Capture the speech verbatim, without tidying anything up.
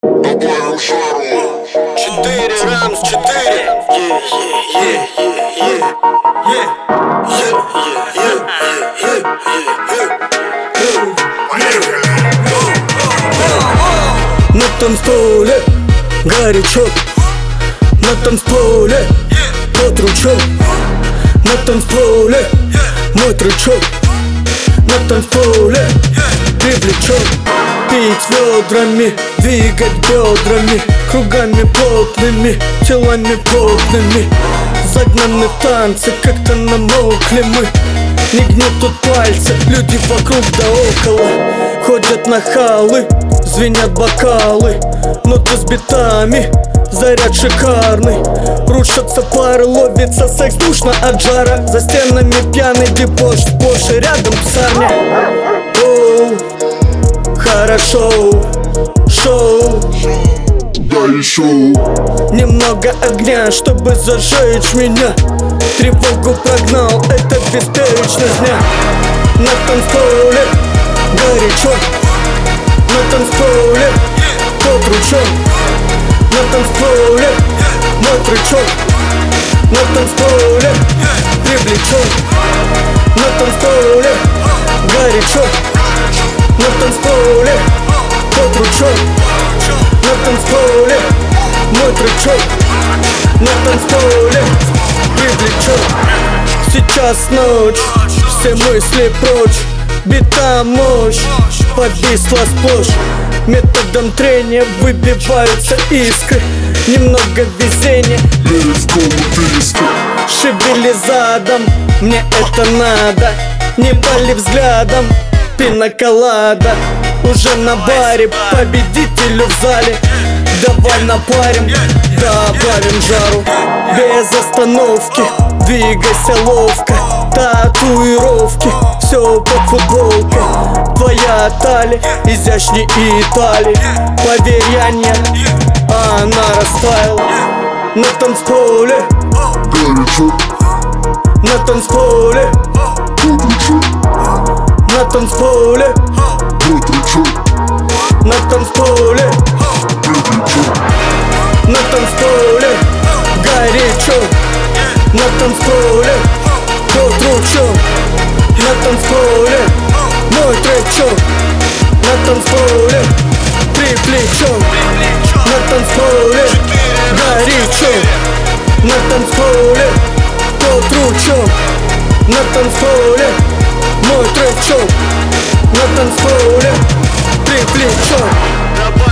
Добавим жару. Четыре, Рамс, четыре. На танцполе горячо, на танцполе подручок, на танцполе мой трючок, на танцполе привлечет. Пить ведрами, двигать бедрами, кругами плотными, телами плотными. Загнаны в танцы, как-то намокли мы. Не гнетут пальцы, люди вокруг да около. Ходят нахалы, звенят бокалы, ноты с битами, заряд шикарный. Рушатся пары, ловится секс, душно от жара. За стенами пьяный дебош, сплошь и рядом псарня. Оу, хорошо, шоу, Да еще. немного огня, чтобы зажечь меня. Тревогу прогнал, это беспечность дня. На танцполе горячо, на танцполе подручок, на танцполе мой трючок, на танцполе привлечет. На танцполе горячо, на танцполе подручок, на танцполе мой трючок, на танцполе привлечет. Сейчас ночь, все мысли прочь, бита мощь повисла сплошь. Методом трения выбиваются искры, немного везения, шевели задом, мне это надо. Не пали взглядом, пинаколада уже на баре, победителю в зале. Давай напарим, добавим жару. Без остановки, двигайся ловко. Татуировки, все под футболкой. Твоя талия изящней Италии. Поверь, я не, а она растаяла. На танцполе Горячо. на танцполе, на танцполе, Мой трючок. на танцполе, на танцполе горячо, на танцполе подручок, на танцполе мой трючок, на танцполе привлечет. На танцполе горячо, на танцполе подручок, на танцполе мой трючок, на танцполе привлечет.